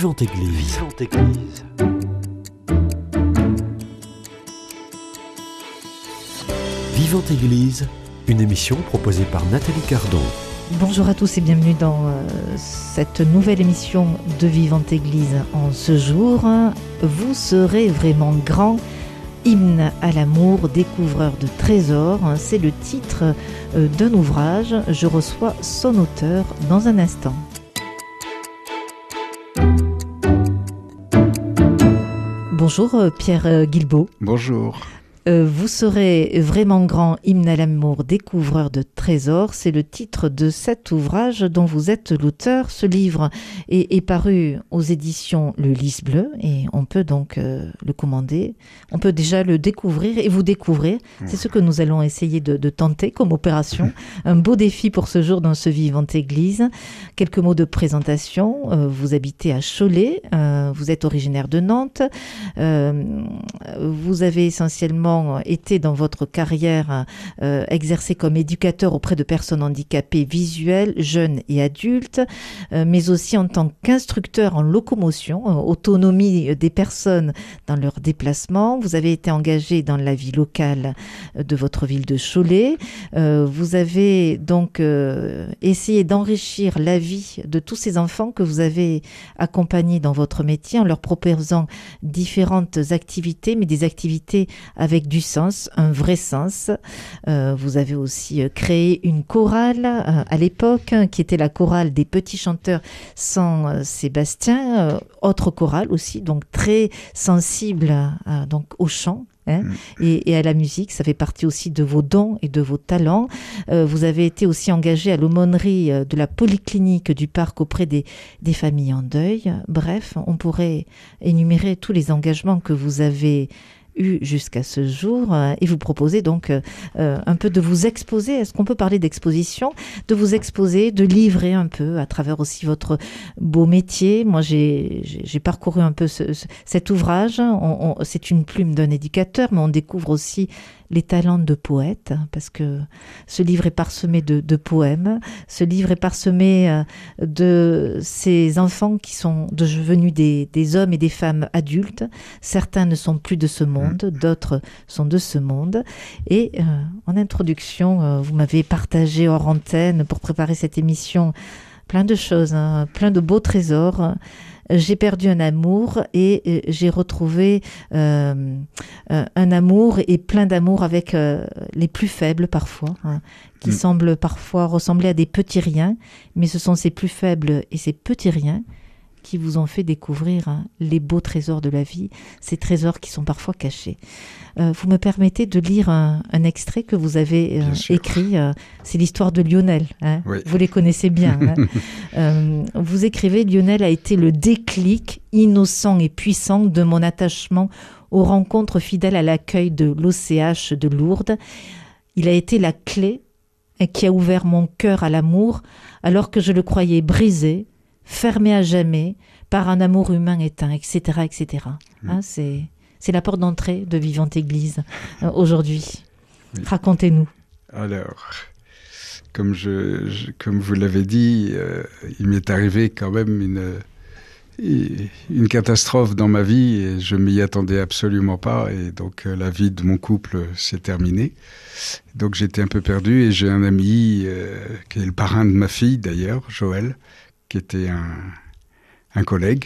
Vivante Église. Vivante Église. Vivante Église, une émission proposée par Nathalie Cardon. Bonjour à tous et bienvenue dans cette nouvelle émission de Vivante Église. En ce jour, vous serez vraiment grand. Hymne à l'amour, découvreur de trésors, c'est le titre d'un ouvrage. Je reçois son auteur dans un instant. Bonjour Pierre Guilbaud. Bonjour. Vous serez vraiment grand, hymne à l'amour, découvreur de trésors. C'est le titre de cet ouvrage dont vous êtes l'auteur. Ce livre est paru aux éditions Le Lys Bleu et on peut donc le commander. On peut déjà le découvrir et vous découvrir. C'est ce que nous allons essayer de tenter comme opération. Un beau défi pour ce jour dans ce Vivante Église. Quelques mots de présentation. Vous habitez à Cholet. Vous êtes originaire de Nantes. Vous avez essentiellement été dans votre carrière exercé comme éducateur auprès de personnes handicapées visuelles, jeunes et adultes, mais aussi en tant qu'instructeur en locomotion, autonomie des personnes dans leurs déplacements. Vous avez été engagé dans la vie locale de votre ville de Cholet. Vous avez donc essayé d'enrichir la vie de tous ces enfants que vous avez accompagnés dans votre métier en leur proposant différentes activités, mais des activités avec du sens, un vrai sens. Vous avez aussi créé une chorale à l'époque, qui était la chorale des petits chanteurs Saint-Sébastien, autre chorale aussi, donc très sensible donc au chant. Et à la musique, ça fait partie aussi de vos dons et de vos talents. Vous avez été aussi engagé à l'aumônerie de la polyclinique du parc auprès des familles en deuil. Bref, on pourrait énumérer tous les engagements que vous avez eu jusqu'à ce jour et vous proposez donc un peu de vous exposer. Est-ce qu'on peut parler d'exposition? De vous exposer, de livrer un peu à travers aussi votre beau métier. Moi, j'ai parcouru un peu cet ouvrage. C'est une plume d'un éducateur, mais on découvre aussi les talents de poète, parce que ce livre est parsemé de poèmes. Ce livre est parsemé de ces enfants qui sont devenus des hommes et des femmes adultes. Certains ne sont plus de ce monde, d'autres sont de ce monde. Et en introduction, vous m'avez partagé hors antenne pour préparer cette émission plein de choses, plein de beaux trésors. J'ai perdu un amour et j'ai retrouvé un amour et plein d'amour avec les plus faibles parfois, qui semblent parfois ressembler à des petits riens, mais ce sont ces plus faibles et ces petits riens qui vous ont fait découvrir les beaux trésors de la vie, ces trésors qui sont parfois cachés. Vous me permettez de lire un extrait que vous avez écrit, c'est l'histoire de Lionel, Oui. Vous les connaissez bien. Vous écrivez « Lionel a été le déclic innocent et puissant de mon attachement aux rencontres fidèles à l'accueil de l'OCH de Lourdes. Il a été la clé qui a ouvert mon cœur à l'amour alors que je le croyais brisé, fermé à jamais par un amour humain éteint, etc. etc. C'est la porte d'entrée de Vivante Église aujourd'hui. Oui. Racontez-nous. Alors, comme vous l'avez dit, il m'est arrivé quand même une catastrophe dans ma vie et je ne m'y attendais absolument pas. Et donc, la vie de mon couple s'est terminée. Donc, j'étais un peu perdu et j'ai un ami qui est le parrain de ma fille d'ailleurs, Joël, qui était un collègue,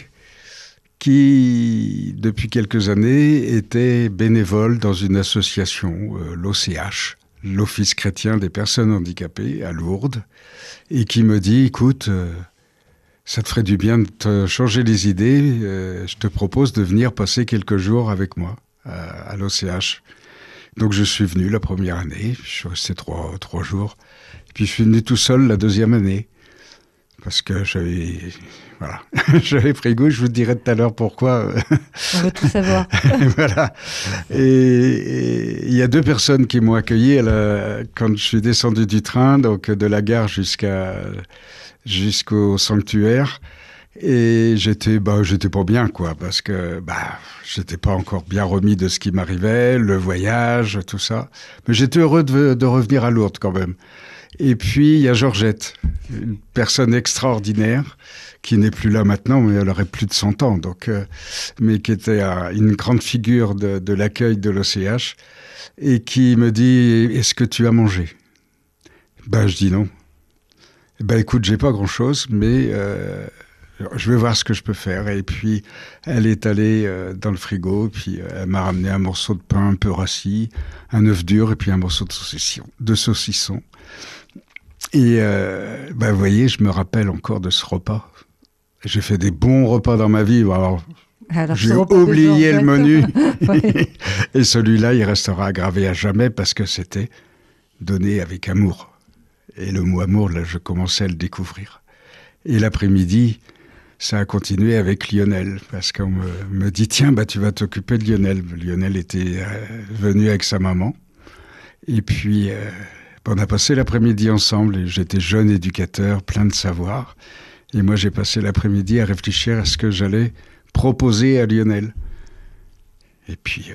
qui, depuis quelques années, était bénévole dans une association, l'OCH, l'Office chrétien des personnes handicapées, à Lourdes, et qui me dit, écoute, ça te ferait du bien de te changer les idées, je te propose de venir passer quelques jours avec moi à l'OCH. Donc je suis venu la première année, je suis resté trois jours, puis je suis venu tout seul la deuxième année. Parce que j'avais pris goût, je vous dirai tout à l'heure pourquoi. On veut tout savoir. Voilà. Et il y a deux personnes qui m'ont accueilli quand je suis descendu du train, donc de la gare jusqu'au sanctuaire. Et j'étais pas bien, quoi, parce que j'étais pas encore bien remis de ce qui m'arrivait, le voyage, tout ça. Mais j'étais heureux de revenir à Lourdes quand même. Et puis, il y a Georgette, une personne extraordinaire, qui n'est plus là maintenant, mais elle aurait plus de 100 ans, donc, mais qui était une grande figure de l'accueil de l'OCH, et qui me dit « Est-ce que tu as mangé ?» Ben, je dis non. Ben, écoute, j'ai pas grand-chose, mais je vais voir ce que je peux faire. Et puis, elle est allée dans le frigo, puis elle m'a ramené un morceau de pain un peu rassis, un œuf dur, et puis un morceau de saucisson. Et ben, vous voyez, je me rappelle encore de ce repas. J'ai fait des bons repas dans ma vie. Alors j'ai oublié le menu. Ouais. Et celui-là, il restera gravé à jamais parce que c'était donné avec amour. Et le mot amour, là, je commençais à le découvrir. Et l'après-midi, ça a continué avec Lionel, parce qu'on me dit, tiens, bah, tu vas t'occuper de Lionel. Lionel était venu avec sa maman. Et puis, on a passé l'après-midi ensemble, et j'étais jeune éducateur, plein de savoir. Et moi, j'ai passé l'après-midi à réfléchir à ce que j'allais proposer à Lionel. Et puis,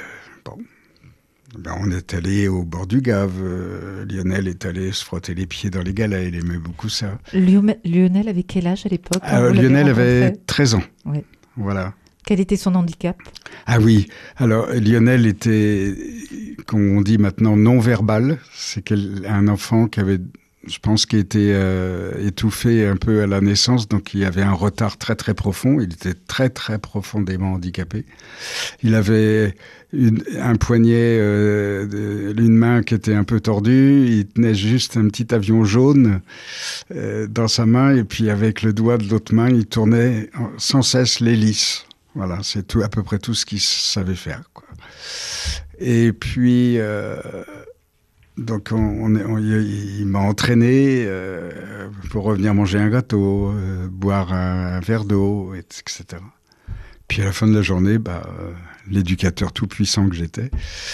ben, on est allé au bord du Gave. Lionel est allé se frotter les pieds dans les galets. Il aimait beaucoup ça. Lionel avait quel âge à l'époque? Lionel avait 13 ans. Oui. Voilà. Quel était son handicap? Ah oui. Alors, Lionel était, comme on dit maintenant, non-verbal. C'est un enfant qui avait, je pense, qui était étouffé un peu à la naissance. Donc, il y avait un retard très, très profond. Il était très, très profondément handicapé. Il avait un poignet, une main qui était un peu tordue. Il tenait juste un petit avion jaune dans sa main. Et puis, avec le doigt de l'autre main, il tournait sans cesse l'hélice. Voilà, c'est tout, à peu près tout ce qu'il savait faire, quoi. Et puis, donc, il m'a entraîné pour revenir manger un gâteau, boire un verre d'eau, etc. Puis à la fin de la journée, l'éducateur tout-puissant que j'étais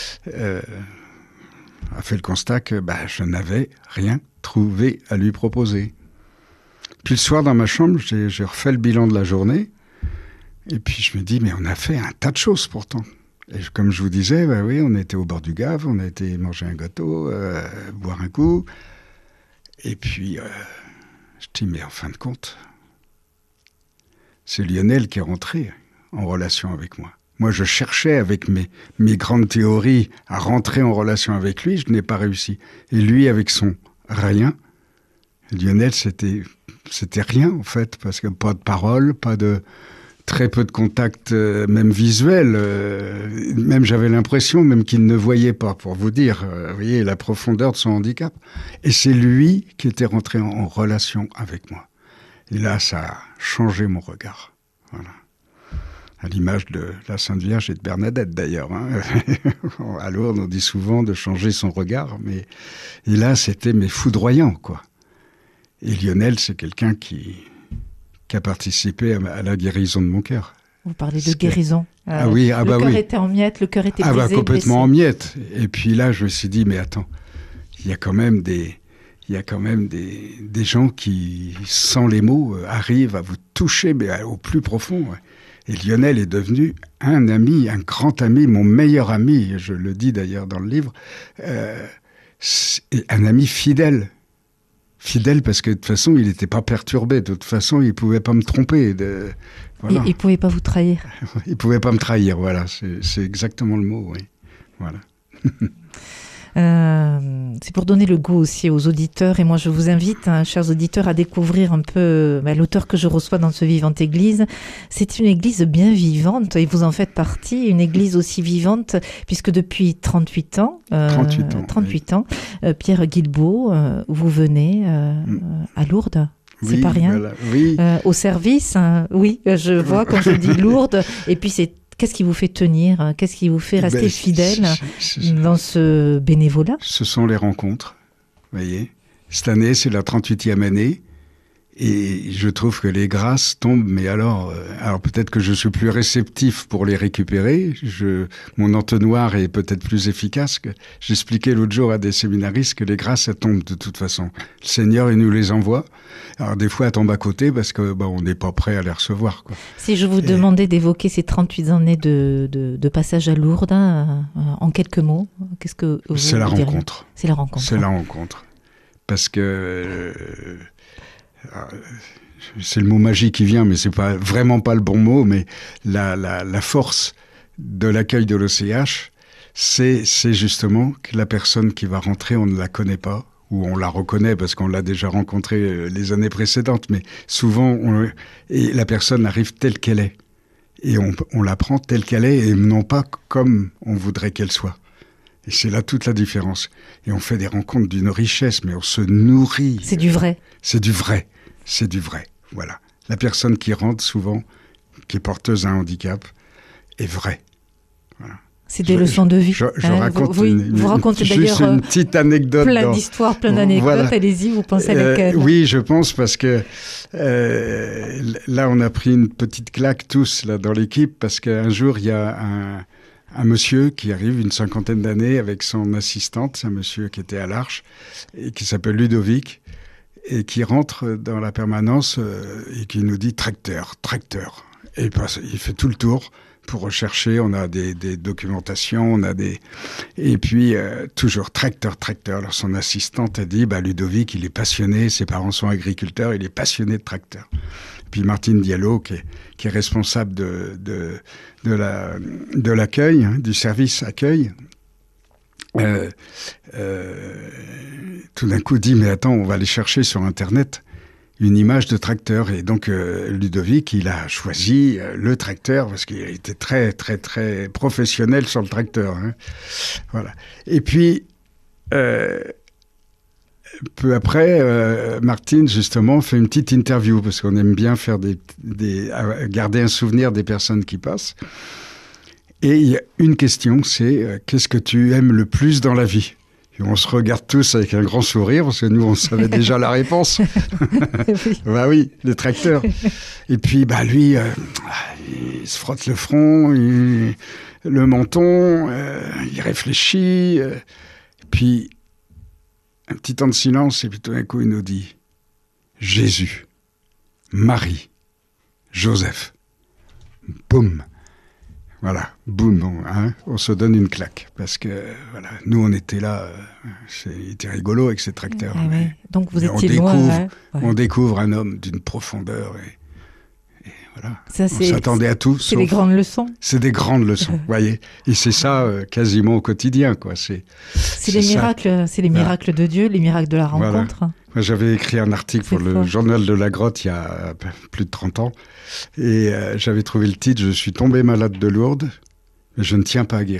a fait le constat que je n'avais rien trouvé à lui proposer. Puis le soir, dans ma chambre, j'ai refait le bilan de la journée. Et puis je me dis, mais on a fait un tas de choses pourtant. Et comme je vous disais, oui, on était au bord du Gave, on a été manger un gâteau, boire un coup. Et puis, je dis, mais en fin de compte, c'est Lionel qui est rentré en relation avec moi. Moi, je cherchais avec mes grandes théories à rentrer en relation avec lui, je n'ai pas réussi. Et lui, avec son rien, Lionel, c'était rien en fait, parce que pas de parole, très peu de contact, même visuel. Même j'avais l'impression même qu'il ne voyait pas, pour vous dire, vous voyez, la profondeur de son handicap. Et c'est lui qui était rentré en relation avec moi. Et là, ça a changé mon regard. Voilà. À l'image de la Sainte Vierge et de Bernadette, d'ailleurs. Hein. À Lourdes, on dit souvent de changer son regard. Et là, c'était foudroyant, quoi. Et Lionel, c'est quelqu'un qui a participé à la guérison de mon cœur. Vous parlez de guérison. Ah oui, le cœur était en miettes, le cœur était brisé. Complètement en miettes. Et puis là, je me suis dit, mais attends, il y a quand même des gens qui, sans les mots, arrivent à vous toucher, mais au plus profond. Et Lionel est devenu un ami, un grand ami, mon meilleur ami, je le dis d'ailleurs dans le livre, un ami fidèle. Fidèle parce que de toute façon, il n'était pas perturbé. De toute façon, il ne pouvait pas me tromper. Voilà. Il ne pouvait pas vous trahir. Il ne pouvait pas me trahir, voilà. C'est exactement le mot, oui. Voilà. C'est pour donner le goût aussi aux auditeurs. Et moi, je vous invite, chers auditeurs, à découvrir un peu l'auteur que je reçois dans ce Vivante Église. C'est une église bien vivante, et vous en faites partie. Une église aussi vivante, puisque depuis 38 ans, Pierre Guilbeault, vous venez à Lourdes. C'est pas rien. Voilà, oui. Au service, oui, je vois quand je dis Lourdes. Et puis qu'est-ce qui vous fait tenir? Qu'est-ce qui vous fait rester fidèle dans ce bénévolat? Ce sont les rencontres, vous voyez. Cette année, c'est la 38e année. Et je trouve que les grâces tombent, mais alors peut-être que je suis plus réceptif pour les récupérer. Mon entonnoir est peut-être plus efficace. J'expliquais l'autre jour à des séminaristes que les grâces, elles tombent de toute façon. Le Seigneur, il nous les envoie. Alors des fois, elles tombent à côté parce que on n'est pas prêt à les recevoir, quoi. Si je vous demandais d'évoquer ces 38 années de passage à Lourdes, en quelques mots, qu'est-ce que vous C'est la diriez? rencontre. C'est la rencontre. C'est la rencontre. parce que c'est le mot magie qui vient, mais c'est vraiment pas le bon mot, mais la force de l'accueil de l'OCH, c'est justement que la personne qui va rentrer, on ne la connaît pas, ou on la reconnaît parce qu'on l'a déjà rencontrée les années précédentes, mais souvent, et la personne arrive telle qu'elle est. Et on la prend telle qu'elle est, et non pas comme on voudrait qu'elle soit. Et c'est là toute la différence. Et on fait des rencontres d'une richesse, mais on se nourrit. C'est du vrai. C'est du vrai. C'est du vrai. Voilà. La personne qui rentre souvent, qui est porteuse d'un handicap, est vraie. Voilà. C'est des leçons de vie. Je raconte vous racontez d'ailleurs une petite anecdote. Plein d'histoires, plein d'anecdotes. Voilà. Allez-y, vous pensez à laquelle? Oui, je pense parce que là, on a pris une petite claque tous là, dans l'équipe parce qu'un jour, il y a un monsieur qui arrive, une 50aine d'années, avec son assistante, un monsieur qui était à l'Arche, et qui s'appelle Ludovic, et qui rentre dans la permanence et qui nous dit « tracteur ». Et il fait tout le tour pour rechercher, on a des documentations, on a des... Et puis, toujours tracteur. Alors, son assistante a dit, Ludovic, il est passionné, ses parents sont agriculteurs, il est passionné de tracteur. Puis Martine Diallo, qui est responsable de l'accueil, hein, du service accueil, tout d'un coup dit, mais attends, on va aller chercher sur Internet une image de tracteur. Et donc, Ludovic, il a choisi le tracteur parce qu'il était très, très, très professionnel sur le tracteur. Hein. Voilà. Et puis, peu après, Martine, justement, fait une petite interview parce qu'on aime bien faire garder un souvenir des personnes qui passent. Et il y a une question, c'est qu'est-ce que tu aimes le plus dans la vie ? Et on se regarde tous avec un grand sourire, parce que nous, on savait déjà la réponse. Oui. Oui, le tracteur. Et puis, lui, il se frotte le front, le menton, il réfléchit. Et puis, un petit temps de silence, et puis tout d'un coup, il nous dit « Jésus, Marie, Joseph. » Boum. Voilà, boum, on se donne une claque. Parce que, voilà, nous, on était là, c'était rigolo avec ces tracteurs. Ah oui. Donc, vous étiez loin. On découvre un homme d'une profondeur. Et voilà, ça, on s'attendait à tout. C'est des grandes leçons. C'est des grandes leçons, vous voyez. Et c'est ça, quasiment au quotidien, quoi. C'est les miracles, c'est les miracles de Dieu, les miracles de la rencontre. Voilà. Moi, j'avais écrit un article pour le Journal de la Grotte il y a plus de 30 ans. Et j'avais trouvé le titre « Je suis tombé malade de Lourdes, mais je ne tiens pas à guérir ».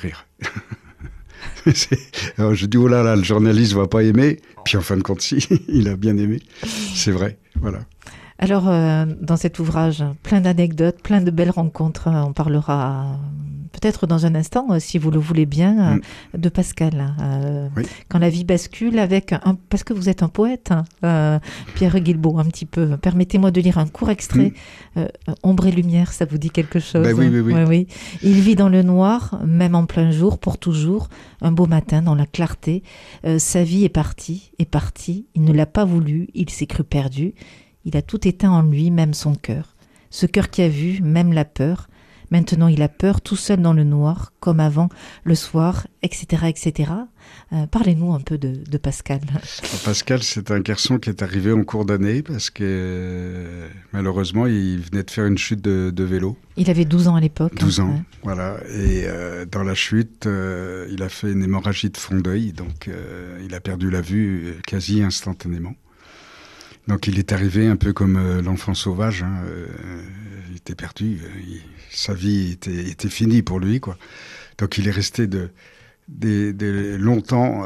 Alors je dis « Oh là là, le journaliste ne va pas aimer ». Puis en fin de compte, si, il a bien aimé. C'est vrai, voilà. Alors, dans cet ouvrage, plein d'anecdotes, plein de belles rencontres. On parlera peut-être dans un instant, si vous le voulez bien, de Pascal. Oui. Quand la vie bascule avec parce que vous êtes un poète, Pierre Guilbaud, un petit peu. Permettez-moi de lire un court extrait. Ombre et lumière, ça vous dit quelque chose? Oui. Il vit dans le noir, même en plein jour, pour toujours. Un beau matin, dans la clarté, sa vie est partie. Il ne l'a pas voulu, il s'est cru perdu. Il a tout éteint en lui, même son cœur. Ce cœur qui a vu, même la peur. Maintenant, il a peur, tout seul dans le noir, comme avant, le soir, etc., etc. Parlez-nous un peu de Pascal. Pascal, c'est un garçon qui est arrivé en cours d'année parce que, malheureusement, il venait de faire une chute de vélo. Il avait 12 ans à l'époque. 12 ans, voilà. Et dans la chute, il a fait une hémorragie de fond d'œil, donc il a perdu la vue quasi instantanément. Donc il est arrivé un peu comme l'enfant sauvage, hein, il était perdu, sa vie était finie pour lui, quoi. Donc il est resté longtemps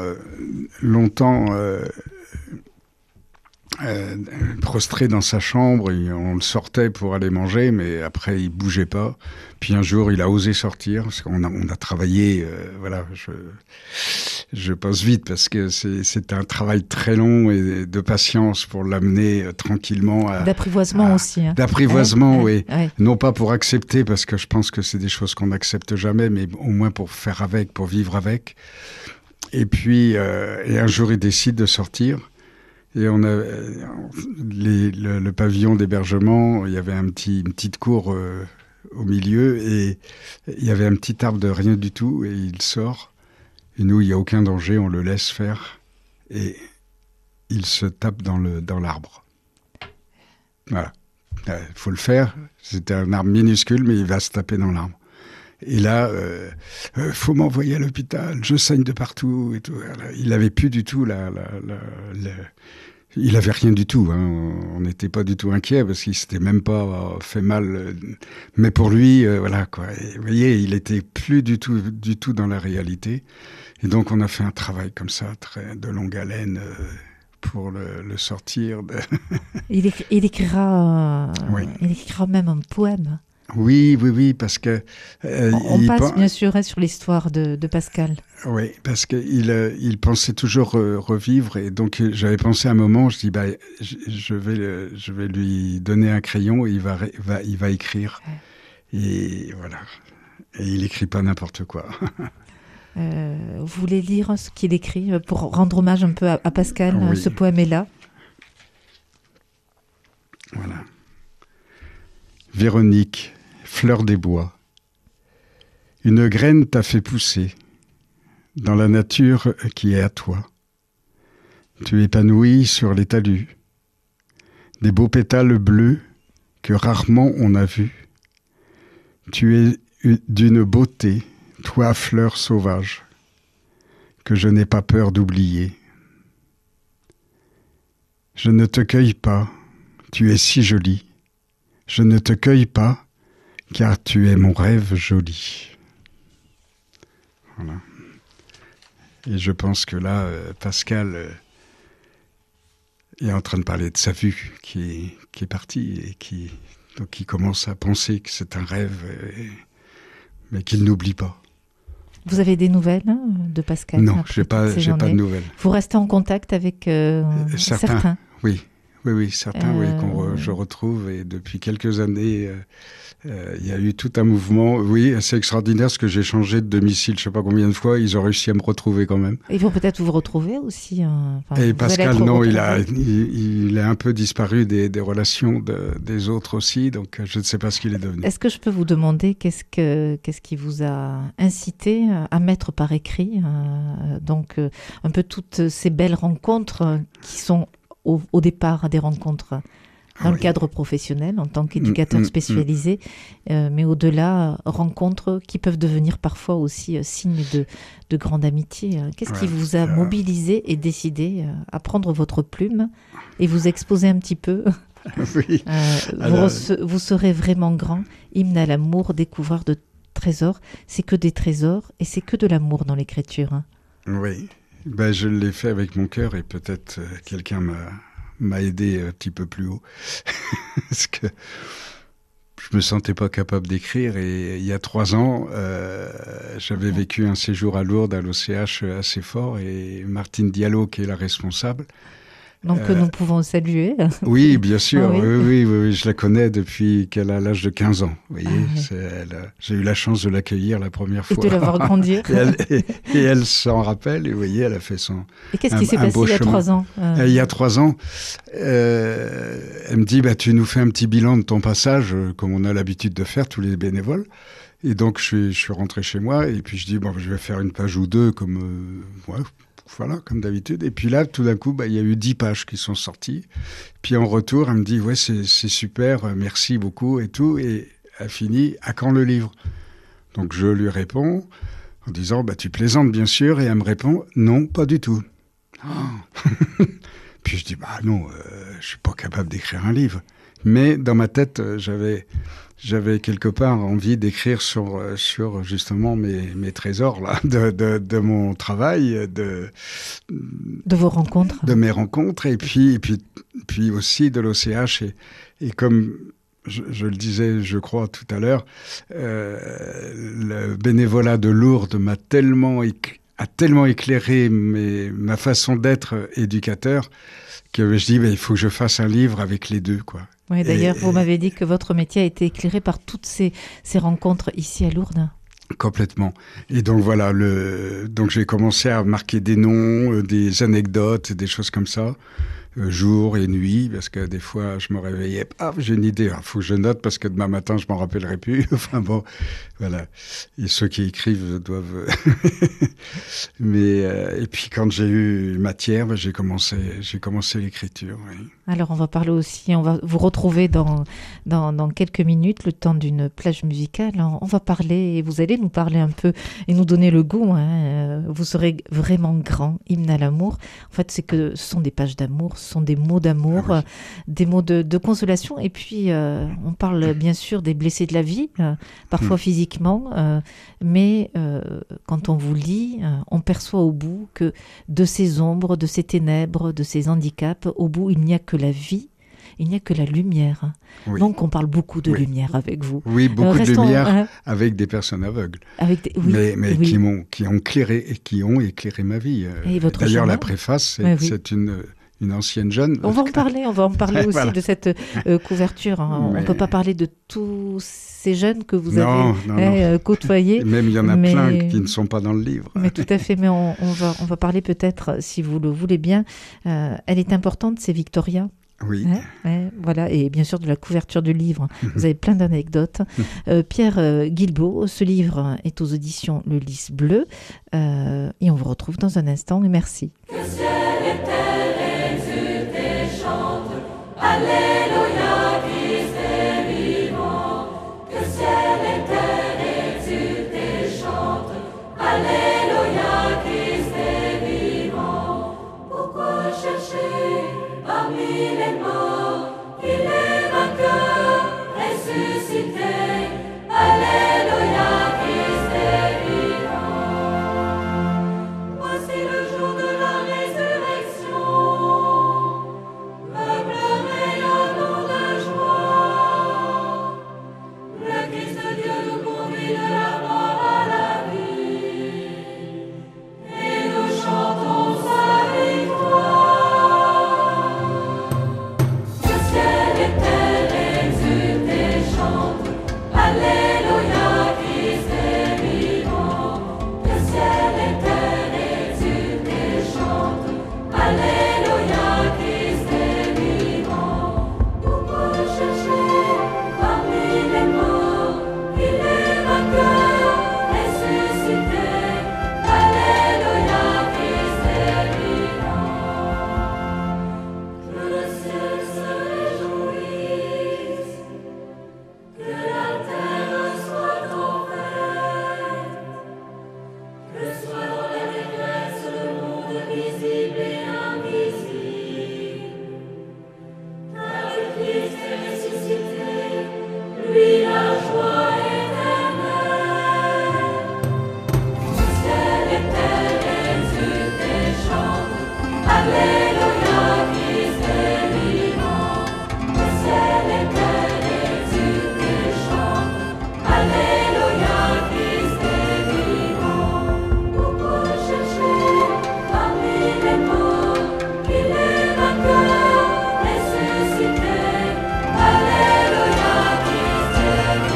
prostré dans sa chambre, on le sortait pour aller manger, mais après il bougeait pas. Puis un jour il a osé sortir, parce qu'on a travaillé, voilà, je passe vite parce que c'est un travail très long et de patience pour l'amener tranquillement. D'apprivoisement aussi. Hein. D'apprivoisement, oui. Non pas pour accepter, parce que je pense que c'est des choses qu'on n'accepte jamais, mais au moins pour faire avec, pour vivre avec. Et puis, et un jour il décide de sortir. Et on a le pavillon d'hébergement, il y avait une petite cour au milieu et il y avait un petit arbre de rien du tout et il sort. Et nous, il n'y a aucun danger, on le laisse faire. Et il se tape dans l'arbre. Voilà. Il faut le faire. C'était un arbre minuscule, mais il va se taper dans l'arbre. Et là, faut m'envoyer à l'hôpital, je saigne de partout et tout. Il n'avait plus du tout il avait rien du tout. Hein. On n'était pas du tout inquiet parce qu'il s'était même pas fait mal. Mais pour lui, voilà quoi. Et, vous voyez, il était plus du tout dans la réalité. Et donc, on a fait un travail comme ça, de longue haleine, pour le sortir. Il écrira même un poème. Oui, parce que... on passe bien sûr sur l'histoire de Pascal. Oui, parce qu'il pensait toujours revivre, et donc j'avais pensé à un moment, je dis, je vais lui donner un crayon, et il va écrire. Ouais. Et voilà. Et il écrit pas n'importe quoi. Vous voulez lire ce qu'il écrit pour rendre hommage un peu à Pascal, oui. Ce poème est là. Voilà. Véronique, fleur des bois, une graine t'a fait pousser dans la nature qui est à toi. Tu épanouis sur les talus, des beaux pétales bleus que rarement on a vus. Tu es d'une beauté, toi fleur sauvage, que je n'ai pas peur d'oublier. Je ne te cueille pas, tu es si jolie. Je ne te cueille pas, car tu es mon rêve joli. Voilà. Et je pense que là, Pascal est en train de parler de sa vue qui est partie et qui commence à penser que c'est un rêve, mais qu'il n'oublie pas. Vous avez des nouvelles de Pascal? Non, j'ai pas de nouvelles. Vous restez en contact avec certains? Oui, certains, je retrouve, et depuis quelques années, il y a eu tout un mouvement, oui, assez extraordinaire, parce que j'ai changé de domicile, je ne sais pas combien de fois, ils ont réussi à me retrouver quand même. Ils vont peut-être vous retrouver aussi. Et Pascal, non, il a un peu disparu des relations des autres aussi, donc je ne sais pas ce qu'il est devenu. Est-ce que je peux vous demander qu'est-ce qui vous a incité à mettre par écrit un peu toutes ces belles rencontres qui sont au départ des rencontres dans le cadre professionnel, en tant qu'éducateur spécialisé, mais au-delà, rencontres qui peuvent devenir parfois aussi signes de grande amitié. Qu'est-ce qui vous a mobilisé et décidé à prendre votre plume et vous exposer un petit peu? Oui. Vous serez vraiment grand, hymne à l'amour, découvreur de trésors. C'est que des trésors et c'est que de l'amour dans l'écriture. Oui. Je l'ai fait avec mon cœur, et peut-être quelqu'un m'a aidé un petit peu plus haut. Parce que je me sentais pas capable d'écrire, et il y a 3 ans, j'avais vécu un séjour à Lourdes, à l'OCH assez fort, et Martine Diallo, qui est la responsable. Donc nous pouvons saluer. Oui, bien sûr. Oui, je la connais depuis qu'elle a l'âge de 15 ans. Vous voyez, j'ai eu la chance de l'accueillir la première fois. Et de la voir grandir. et elle s'en rappelle. Et vous voyez, elle a fait son. Et qu'est-ce qui s'est passé il y a 3 ans Il y a 3 ans, elle me dit, tu nous fais un petit bilan de ton passage, comme on a l'habitude de faire tous les bénévoles. Et donc je suis rentré chez moi, et puis je dis, je vais faire une page ou deux comme voilà, comme d'habitude. Et puis là, tout d'un coup, il y a eu 10 pages qui sont sorties. Puis en retour, elle me dit, c'est super, merci beaucoup et tout. Et elle finit, à quand le livre? Donc je lui réponds en disant, tu plaisantes bien sûr. Et elle me répond, non, pas du tout. Oh. Puis je dis, non, je suis pas capable d'écrire un livre. Mais dans ma tête, j'avais quelque part envie d'écrire sur justement mes trésors là, de mon travail, de vos rencontres, de mes rencontres, et puis aussi de l'OCH, et comme je le disais, je crois tout à l'heure, le bénévolat de Lourdes a tellement éclairé ma façon d'être éducateur, que je dis, il faut que je fasse un livre avec les deux, quoi. Oui, d'ailleurs, vous m'avez dit que votre métier a été éclairé par toutes ces rencontres ici à Lourdes. Complètement. Et donc voilà, donc j'ai commencé à marquer des noms, des anecdotes, des choses comme ça. jour et nuit, parce que des fois, je me réveillais, j'ai une idée, il faut que je note, parce que demain matin, je m'en rappellerai plus. Enfin bon, voilà. Et ceux qui écrivent doivent... et puis, quand j'ai eu matière, j'ai commencé l'écriture, oui. Alors, on va parler aussi, on va vous retrouver dans quelques minutes, le temps d'une plage musicale. On va parler, et vous allez nous parler un peu et nous donner le goût. Vous serez vraiment grand, hymne à l'amour. En fait, ce sont des pages d'amour, ce sont des mots d'amour, des mots de consolation. Et puis, on parle bien sûr des blessés de la vie, parfois physiquement, mais quand on vous lit, on perçoit au bout que de ces ombres, de ces ténèbres, de ces handicaps, au bout, il n'y a que la vie, il n'y a que la lumière. Oui. Donc, on parle beaucoup de lumière avec vous. Oui, beaucoup de lumière avec des personnes aveugles. Mais qui ont éclairé ma vie. D'ailleurs, la préface, c'est une ancienne jeune. On va en parler aussi de cette couverture. On ne peut pas parler de tous ces jeunes que vous avez côtoyés. Et même il y en a plein qui ne sont pas dans le livre. Mais tout à fait, mais on va parler peut-être, si vous le voulez bien. Elle est importante, c'est Victoria. Oui. Voilà, et bien sûr de la couverture du livre. Vous avez plein d'anecdotes. Pierre Guilbeault, ce livre est aux éditions Le Lys Bleu. Et on vous retrouve dans un instant. Et merci. Que ciel et terre exultent et chantent. Alléluia, Christ est vivant. Que ciel et terre exultent et chantent. Alléluia, Christ est vivant. Pourquoi chercher parmi les morts? Il est vainqueur, ressuscité. Alléluia, Christ est vivant. Voici le jour de la résurrection. Peuple rayonnant de joie. Le Christ de Dieu nous conduit de la mort à la vie. Et nous chantons sa victoire. Que ciel et terre exultent et chantent. Alléluia, Christ est vivant. Que ciel et terre exultent et chantent. Alléluia, Christ est vivant. Pourquoi chercher parmi les morts? Il est vainqueur, ressuscité. Alléluia, Christ est vivant. Que le ciel se réjouisse, que la terre soit en fête, que soit dans la détresse le monde visible et invisible. Car le Christ est ressuscité, lui la joie éternelle. Que ciel et terre exultent et chantent. Alléluia, Christ est vivant. Que ciel et terre exultent et chantent. Alléluia, Christ est vivant. Pourquoi chercher parmi les morts? Il est vainqueur, ressuscité. Alléluia, Christ est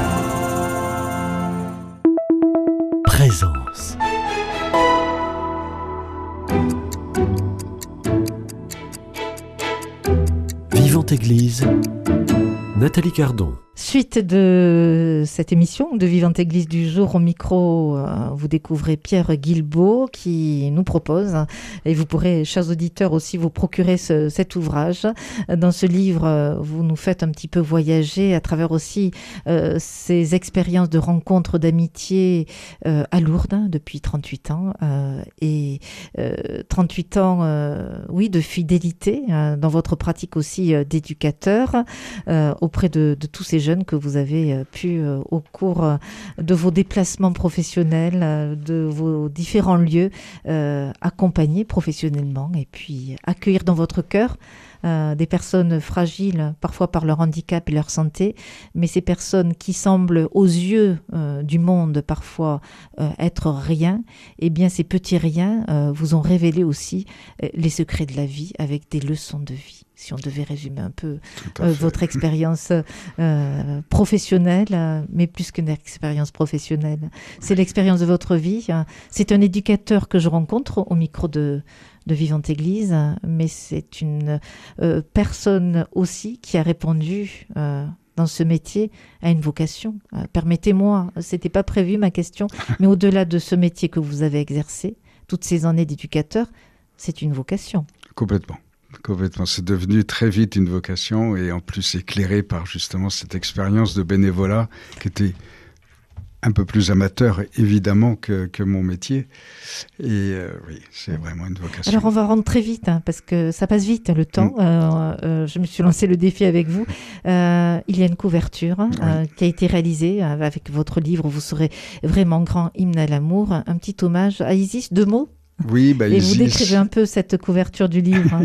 vivant. Présence. Vivante Église, Nathalie Cardon. Suite de cette émission de Vivante Église du jour, au micro, vous découvrez Pierre Guilbeault qui nous propose, et vous pourrez, chers auditeurs, aussi vous procurer cet ouvrage. Dans ce livre, vous nous faites un petit peu voyager à travers aussi ces expériences de rencontres, d'amitié à Lourdes depuis 38 ans. Et 38 ans, oui, de fidélité dans votre pratique aussi d'éducateur auprès de tous ces jeunes que vous avez pu, au cours de vos déplacements professionnels, de vos différents lieux, accompagner professionnellement et puis accueillir dans votre cœur des personnes fragiles, parfois par leur handicap et leur santé, mais ces personnes qui semblent aux yeux du monde parfois être rien, eh bien ces petits riens vous ont révélé aussi les secrets de la vie avec des leçons de vie. Si on devait résumer un peu votre expérience professionnelle, mais plus qu'une expérience professionnelle, c'est l'expérience de votre vie. C'est un éducateur que je rencontre au micro de de Vivante Église, mais c'est une personne aussi qui a répondu dans ce métier à une vocation. Permettez-moi, c'était pas prévu ma question, mais au-delà de ce métier que vous avez exercé, toutes ces années d'éducateur, c'est une vocation. Complètement. Complètement. C'est devenu très vite une vocation et en plus éclairé par justement cette expérience de bénévolat qui était un peu plus amateur évidemment que mon métier. Et oui, c'est vraiment une vocation. Alors on va rendre très vite parce que ça passe vite le temps. Je me suis lancé le défi avec vous. Il y a une couverture qui a été réalisée avec votre livre. Vous serez vraiment grand, hymne à l'amour. Un petit hommage à Isis. 2 mots. Oui, et Isis. Vous décrivez un peu cette couverture du livre.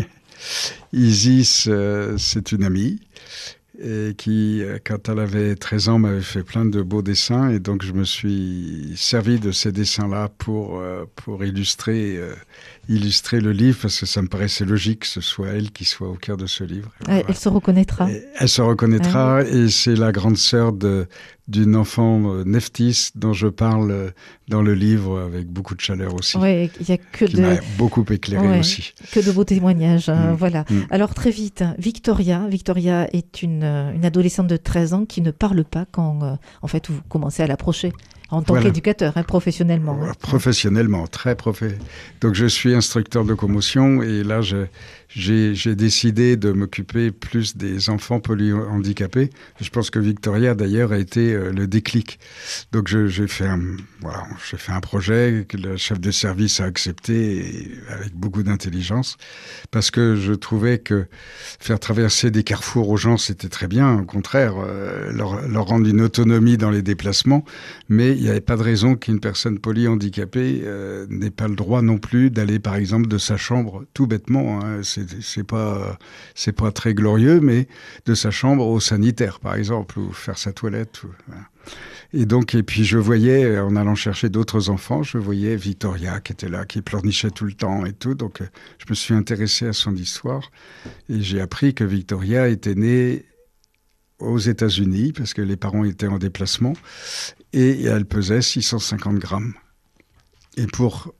Isis, c'est une amie et qui, quand elle avait 13 ans, m'avait fait plein de beaux dessins. Et donc, je me suis servi de ces dessins-là pour illustrer le livre, parce que ça me paraissait logique que ce soit elle qui soit au cœur de ce livre. Voilà. Elle se reconnaîtra. Elle se reconnaîtra, et c'est la grande sœur d'une enfant Neftis dont je parle dans le livre avec beaucoup de chaleur aussi. Oui, il y a que qui m'a beaucoup éclairé aussi. Que de beaux témoignages, voilà. Alors très vite, Victoria est une adolescente de 13 ans qui ne parle pas quand en fait vous commencez à l'approcher en tant qu'éducateur, professionnellement. Professionnellement, très professionnel. Donc je suis instructeur de commotion et là j'ai décidé de m'occuper plus des enfants polyhandicapés. Je pense que Victoria d'ailleurs a été le déclic. Donc j'ai fait un projet que le chef de service a accepté avec beaucoup d'intelligence, parce que je trouvais que faire traverser des carrefours aux gens, c'était très bien. Au contraire, leur rendre une autonomie dans les déplacements, mais il n'y avait pas de raison qu'une personne polyhandicapée n'ait pas le droit non plus d'aller, par exemple, de sa chambre, tout bêtement, c'est pas très glorieux, mais de sa chambre au sanitaire, par exemple, ou faire sa toilette. Voilà. Et puis je voyais, en allant chercher d'autres enfants, je voyais Victoria qui était là, qui pleurnichait tout le temps et tout. Donc je me suis intéressé à son histoire et j'ai appris que Victoria était née aux États-Unis parce que les parents étaient en déplacement et elle pesait 650 grammes. Et pour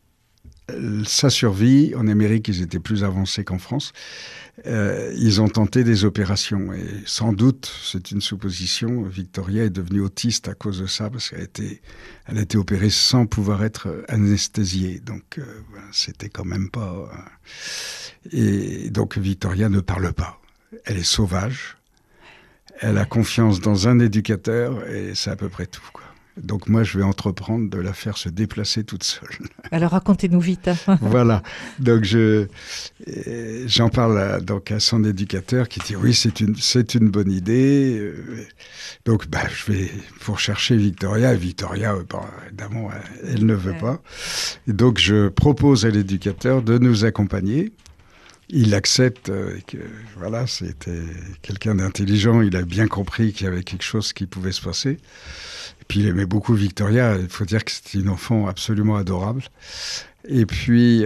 sa survie, en Amérique, ils étaient plus avancés qu'en France. Ils ont tenté des opérations et sans doute, c'est une supposition, Victoria est devenue autiste à cause de ça parce qu'elle a été opérée sans pouvoir être anesthésiée. Donc, c'était quand même pas... Et donc, Victoria ne parle pas. Elle est sauvage. Elle a confiance dans un éducateur et c'est à peu près tout, quoi. Donc moi, je vais entreprendre de la faire se déplacer toute seule. Alors racontez-nous vite. Voilà. Donc j'en parle donc à son éducateur qui dit oui, c'est une bonne idée. Donc je vais pour chercher Victoria. Et Victoria, évidemment, elle ne veut pas. Et donc je propose à l'éducateur de nous accompagner. Il accepte que voilà, c'était quelqu'un d'intelligent. Il a bien compris qu'il y avait quelque chose qui pouvait se passer. Et puis il aimait beaucoup Victoria. Il faut dire que c'était une enfant absolument adorable. Et puis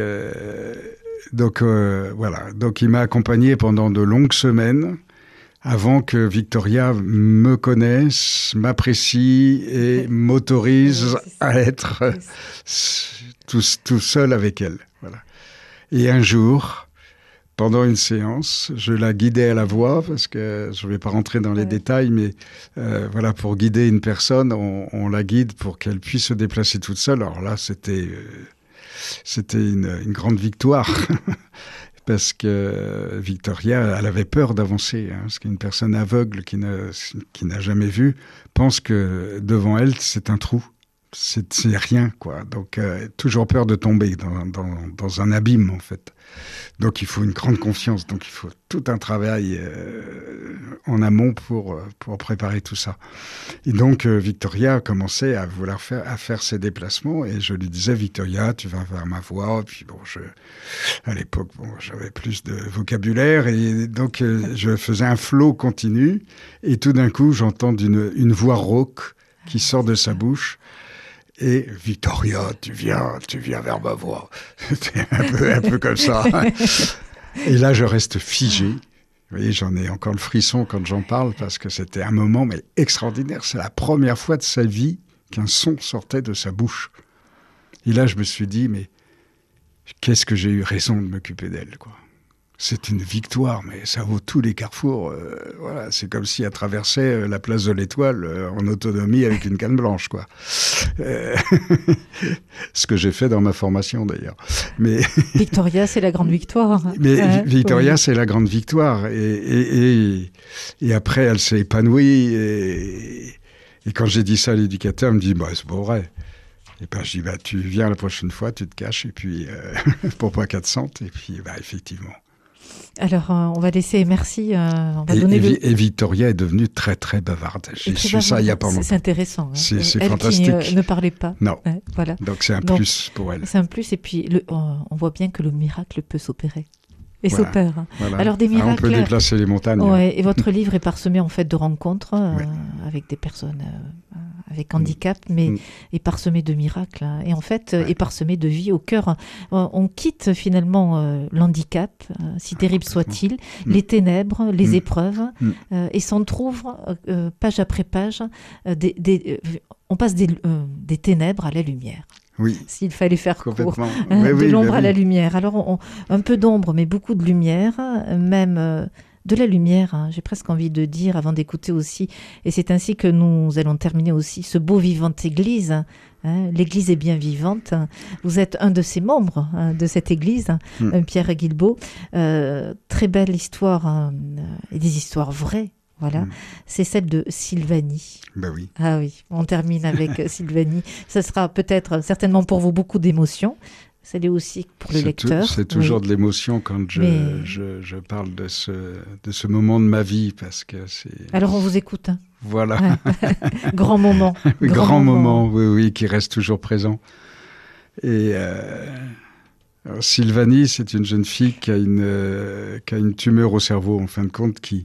voilà. Donc il m'a accompagné pendant de longues semaines avant que Victoria me connaisse, m'apprécie et m'autorise à être tout seul avec elle. Voilà. Et un jour, pendant une séance, je la guidais à la voix, parce que je ne vais pas rentrer dans les détails, mais voilà, pour guider une personne, on la guide pour qu'elle puisse se déplacer toute seule. Alors là, c'était une grande victoire, parce que Victoria, elle avait peur d'avancer, parce qu'une personne aveugle qui n'a jamais vu pense que devant elle, c'est un trou. C'est rien, quoi. Donc, toujours peur de tomber dans un abîme, en fait. Donc, il faut une grande confiance. Donc, il faut tout un travail en amont pour préparer tout ça. Et donc, Victoria a commencé à vouloir faire ses déplacements. Et je lui disais, Victoria, tu vas faire ma voix. Puis bon, à l'époque, j'avais plus de vocabulaire. Et donc, je faisais un flow continu. Et tout d'un coup, j'entends une voix rauque qui sort de sa bouche. Et Victoria, tu viens vers ma voix. C'était un peu comme ça. Et là, je reste figé. Vous voyez, j'en ai encore le frisson quand j'en parle parce que c'était un moment mais extraordinaire. C'est la première fois de sa vie qu'un son sortait de sa bouche. Et là, je me suis dit, mais qu'est-ce que j'ai eu raison de m'occuper d'elle, quoi. C'est une victoire, mais ça vaut tous les carrefours. Voilà, c'est comme si elle traversait la place de l'Étoile en autonomie avec une canne blanche, quoi. Ce que j'ai fait dans ma formation, d'ailleurs. Mais Victoria, c'est la grande victoire. Mais Victoria, oui. c'est la grande victoire. Et après, elle s'est épanouie. Et quand j'ai dit ça à l'éducateur, il me dit, bah, c'est pas vrai. Et ben, je dis, bah, tu viens la prochaine fois, tu te caches, et puis, pour pas qu'elle te sente. Et puis, bah, effectivement. Alors, on va laisser, merci. On va donner et Victoria est devenue très, très bavarde. J'ai su ça il n'y a pas longtemps. C'est intéressant. Hein. C'est elle fantastique. Qui ne parlait pas. Non. Ouais, voilà. Donc, c'est un plus pour elle. C'est un plus. Et puis, on voit bien que le miracle peut s'opérer. Et voilà. s'opère. Voilà. Alors, des miracles. On peut déplacer les montagnes. Ouais, et votre livre est parsemé, en fait, de rencontres avec des personnes avec handicap, mais est parsemé de miracles. Hein. Et en fait, est parsemé de vie au cœur. On quitte finalement l'handicap, si terrible soit-il, les ténèbres, les épreuves, et s'en trouve, page après page, on passe des ténèbres à la lumière. Oui. S'il fallait faire court, de l'ombre à la lumière. Alors, un peu d'ombre, mais beaucoup de lumière, même de la lumière, hein, j'ai presque envie de dire, avant d'écouter aussi. Et c'est ainsi que nous allons terminer aussi ce beau Vivante Église. Hein, l'Église est bien vivante. Vous êtes un de ses membres de cette Église, Pierre Guilbeault. Très belle histoire, et des histoires vraies. Voilà, c'est celle de Sylvanie. Ben oui. Ah oui, on termine avec Sylvanie. Ça sera peut-être, certainement pour vous, beaucoup d'émotions. Ça l'est aussi pour le lecteur. C'est toujours de l'émotion quand je parle de ce moment de ma vie, parce que c'est... Alors on vous écoute. Hein. Voilà. Ouais. Grand moment. Grand moment, oui, qui reste toujours présent. Et alors, Sylvanie, c'est une jeune fille qui a une tumeur au cerveau, en fin de compte, qui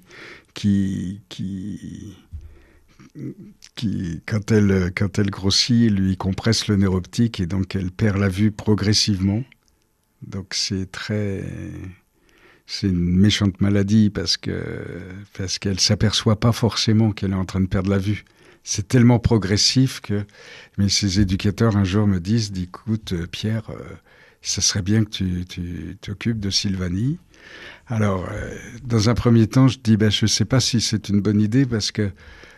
quand elle grossit, lui compresse le nerf optique et donc elle perd la vue progressivement. Donc c'est une méchante maladie parce qu'elle s'aperçoit pas forcément qu'elle est en train de perdre la vue. C'est tellement progressif mais ses éducateurs un jour me disent, écoute Pierre, ça serait bien que tu t'occupes de Sylvanie. Alors, dans un premier temps, je dis, je sais pas si c'est une bonne idée parce que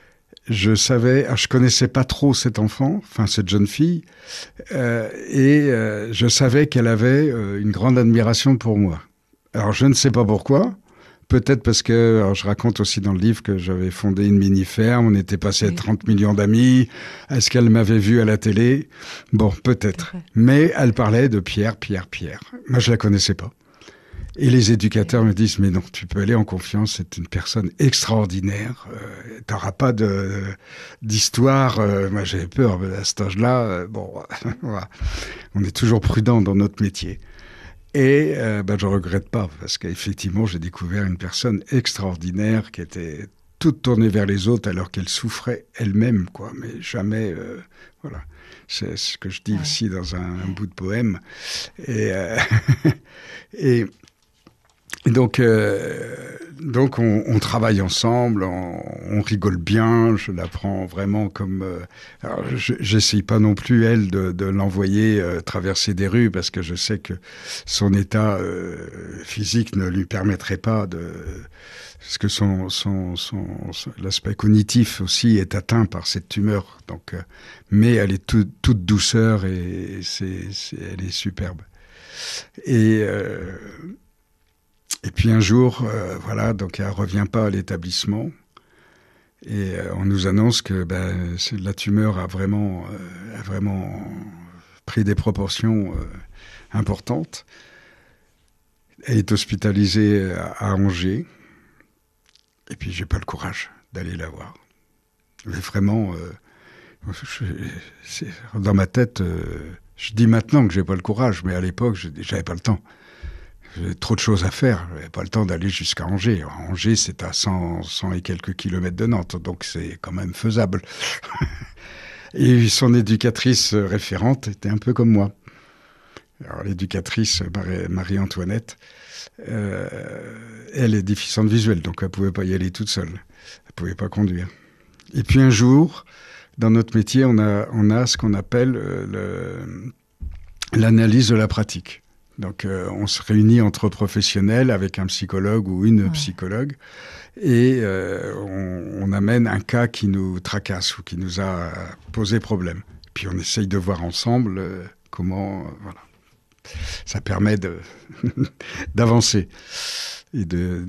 je connaissais pas trop cet enfant, enfin cette jeune fille, et je savais qu'elle avait une grande admiration pour moi. Alors, je ne sais pas pourquoi. Peut-être parce que, alors je raconte aussi dans le livre que j'avais fondé une mini-ferme, on était passé à 30 millions d'amis. Est-ce qu'elle m'avait vu à la télé? Bon, peut-être. Mais elle parlait de Pierre. Moi, je la connaissais pas. Et les éducateurs me disent, mais non, tu peux aller en confiance, c'est une personne extraordinaire, t'auras pas d'histoire. Moi, j'avais peur, à cet âge-là, voilà. On est toujours prudent dans notre métier. Et je regrette pas, parce qu'effectivement, j'ai découvert une personne extraordinaire qui était toute tournée vers les autres alors qu'elle souffrait elle-même, quoi. Mais jamais, voilà. C'est ce que je dis aussi dans un bout de poème. Et donc on travaille ensemble, on rigole bien, je la prends vraiment comme... alors j'essaye pas non plus, elle, de l'envoyer traverser des rues, parce que je sais que son état physique ne lui permettrait pas de... Parce que l'aspect cognitif aussi est atteint par cette tumeur. Donc, mais elle est toute douceur et elle est superbe. Et puis un jour, donc elle revient pas à l'établissement et on nous annonce que la tumeur a vraiment pris des proportions importantes. Elle est hospitalisée à Angers et puis j'ai pas le courage d'aller la voir. Mais vraiment, dans ma tête, je dis maintenant que j'ai pas le courage, mais à l'époque, j'avais pas le temps. J'avais trop de choses à faire. J'avais pas le temps d'aller jusqu'à Angers. Angers, c'est à 100 et quelques kilomètres de Nantes, donc c'est quand même faisable. Et son éducatrice référente était un peu comme moi. Alors l'éducatrice Marie-Antoinette, elle est déficiente visuelle, donc elle pouvait pas y aller toute seule. Elle pouvait pas conduire. Et puis un jour, dans notre métier, on a ce qu'on appelle l'analyse de la pratique. Donc, on se réunit entre professionnels avec un psychologue ou une psychologue et on amène un cas qui nous tracasse ou qui nous a posé problème. Puis on essaye de voir ensemble comment... voilà. Ça permet d'avancer et de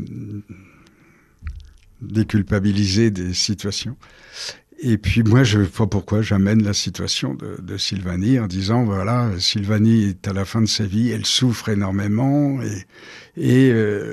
déculpabiliser des situations. Et puis moi, je ne sais pas pourquoi, j'amène la situation de Sylvanie en disant, voilà, Sylvanie est à la fin de sa vie, elle souffre énormément et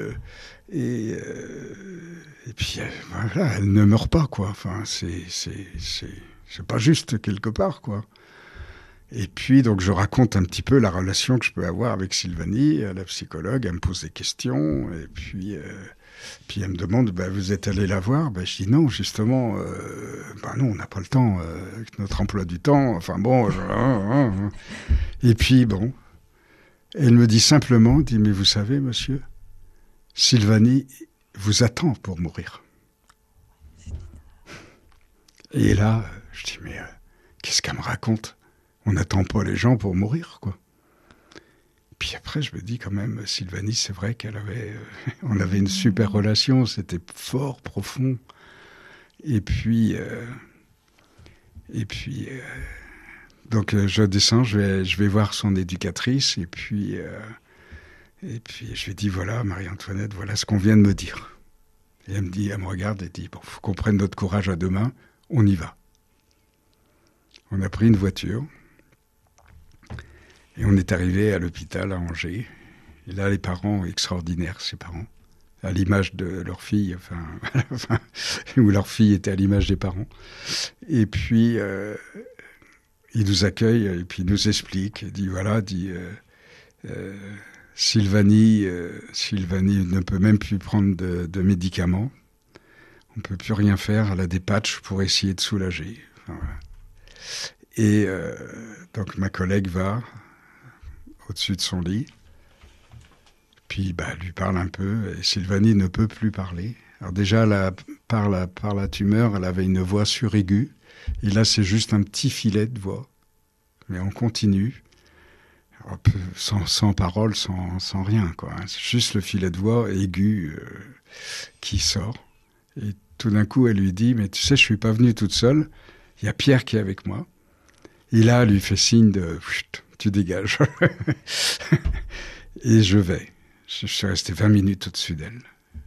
puis voilà, elle ne meurt pas, quoi. Enfin, c'est pas juste quelque part, quoi. Et puis, donc, je raconte un petit peu la relation que je peux avoir avec Sylvanie, la psychologue. Elle me pose des questions. Et puis elle me demande, vous êtes allé la voir? Je dis non, justement. Non, on n'a pas le temps. Avec notre emploi du temps. Enfin bon. Et puis, bon. Elle me dit simplement, mais vous savez, monsieur, Sylvanie vous attend pour mourir. Et là, je dis, mais qu'est-ce qu'elle me raconte? On n'attend pas les gens pour mourir, quoi. Puis après, je me dis quand même, Sylvanie, c'est vrai on avait une super relation, c'était fort, profond. Et puis, donc je descends, je vais voir son éducatrice, et puis je lui dis, voilà, Marie-Antoinette, voilà ce qu'on vient de me dire. Et elle me regarde et dit, bon, faut qu'on prenne notre courage à deux mains, on y va. On a pris une voiture. Et on est arrivé à l'hôpital à Angers. Et là, les parents, extraordinaires, ces parents, à l'image de leur fille, où leur fille était à l'image des parents. Et puis, ils nous accueillent et puis ils nous expliquent. Il dit, voilà, Sylvanie ne peut même plus prendre de médicaments. On ne peut plus rien faire. Elle a des patchs pour essayer de soulager. Enfin, voilà. Et donc, ma collègue va au-dessus de son lit, puis lui parle un peu, et Sylvanie ne peut plus parler. Alors déjà, par la tumeur, elle avait une voix suraiguë, et là c'est juste un petit filet de voix, mais on continue, sans parole, sans rien, quoi. C'est juste le filet de voix aigu qui sort, et tout d'un coup elle lui dit, mais tu sais, je suis pas venue toute seule, il y a Pierre qui est avec moi, et là elle lui fait signe de... tu dégages. Et je vais. Je suis resté 20 minutes au-dessus d'elle.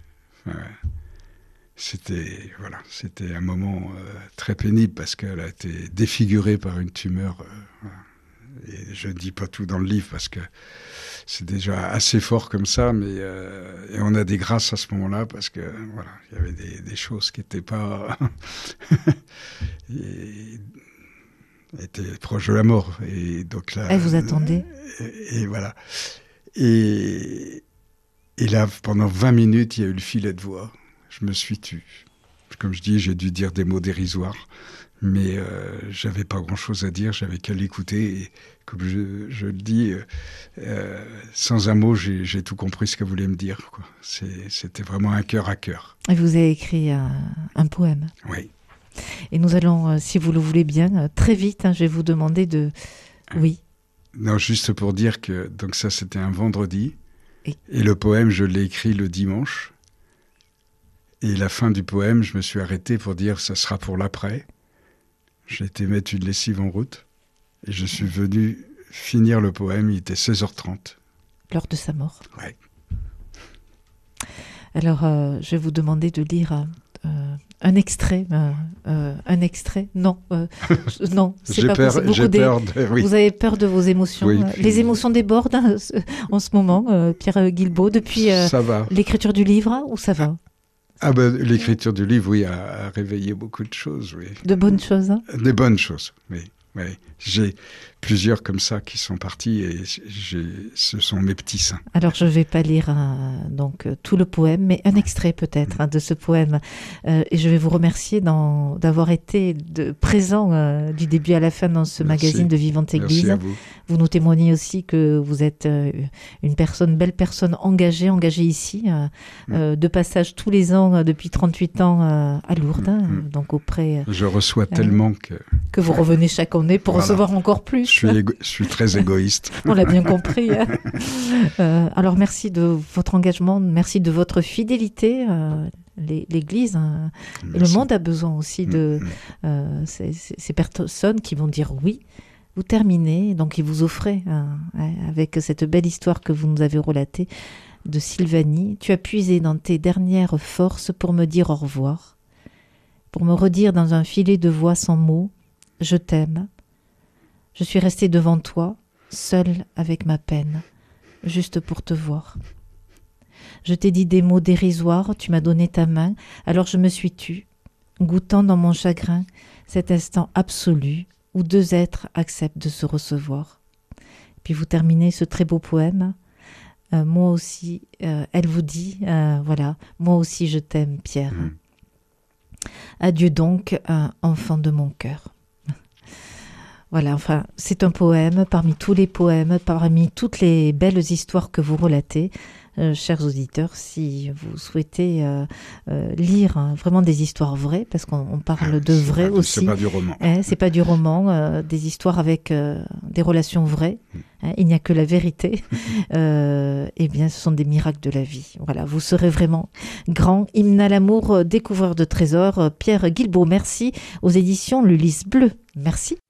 C'était un moment très pénible parce qu'elle a été défigurée par une tumeur. Et je ne dis pas tout dans le livre parce que c'est déjà assez fort comme ça, mais et on a des grâces à ce moment-là parce que voilà, il y avait des choses qui n'étaient pas... Elle était proche de la mort. Et donc là, elle vous attendait. Et voilà. Et là, pendant 20 minutes, il y a eu le filet de voix. Je me suis tu. Comme je dis, j'ai dû dire des mots dérisoires. Mais j'avais pas grand-chose à dire, j'avais qu'à l'écouter. Et comme je le dis, sans un mot, j'ai tout compris ce qu'elle voulait me dire, quoi. C'était vraiment un cœur à cœur. Et vous avez écrit un poème. Oui. Et nous allons, si vous le voulez bien, très vite, je vais vous demander de... Oui. Non, juste pour dire que donc ça, c'était un vendredi. Et le poème, je l'ai écrit le dimanche. Et la fin du poème, je me suis arrêté pour dire, ça sera pour l'après. J'ai été mettre une lessive en route. Et je suis venu finir le poème, il était 16h30. L'heure de sa mort. Oui. Alors, je vais vous demander de lire... un extrait, non, non, c'est pas possible. J'ai peur oui. Vous avez peur de vos émotions. Oui, les émotions débordent en ce moment, Pierre Guilbaud, depuis l'écriture du livre, ou ça va? L'écriture du livre, oui, a réveillé beaucoup de choses, oui. De bonnes choses, hein? Des bonnes choses, oui. Oui. J'ai plusieurs comme ça qui sont partis et ce sont mes petits saints. Alors je ne vais pas lire donc tout le poème, mais un extrait peut-être de ce poème. Et je vais vous remercier d'avoir été présent du début à la fin dans ce magazine de Vivante Église. Merci à vous. Vous nous témoignez aussi que vous êtes une belle personne engagée ici, de passage tous les ans depuis 38 ans à Lourdes, donc auprès... Je reçois tellement que... que vous revenez chaque année pour Voilà. recevoir encore plus. Je suis très égoïste. On l'a bien compris. Hein. Alors merci de votre engagement, merci de votre fidélité. L'Église et le monde a besoin aussi de ces personnes qui vont dire oui. Vous terminez, donc et vous offrez avec cette belle histoire que vous nous avez relatée de Sylvanie. Tu as puisé dans tes dernières forces pour me dire au revoir, pour me redire dans un filet de voix sans mots, je t'aime. Je suis restée devant toi, seule avec ma peine, juste pour te voir. Je t'ai dit des mots dérisoires, tu m'as donné ta main, alors je me suis tue, goûtant dans mon chagrin cet instant absolu où deux êtres acceptent de se recevoir. Puis vous terminez ce très beau poème. Moi aussi, elle vous dit, voilà, moi aussi je t'aime, Pierre. Adieu donc, enfant de mon cœur. Voilà, enfin, c'est un poème parmi tous les poèmes, parmi toutes les belles histoires que vous relatez. Chers auditeurs, si vous souhaitez lire vraiment des histoires vraies, parce qu'on parle de vrai aussi. C'est pas du roman. C'est pas du roman, des histoires avec des relations vraies. Il n'y a que la vérité. Eh bien, ce sont des miracles de la vie. Voilà, vous serez vraiment grand. Hymne à l'amour, découvreur de trésors. Pierre Guilbault, merci aux éditions Le Lys Bleu. Merci.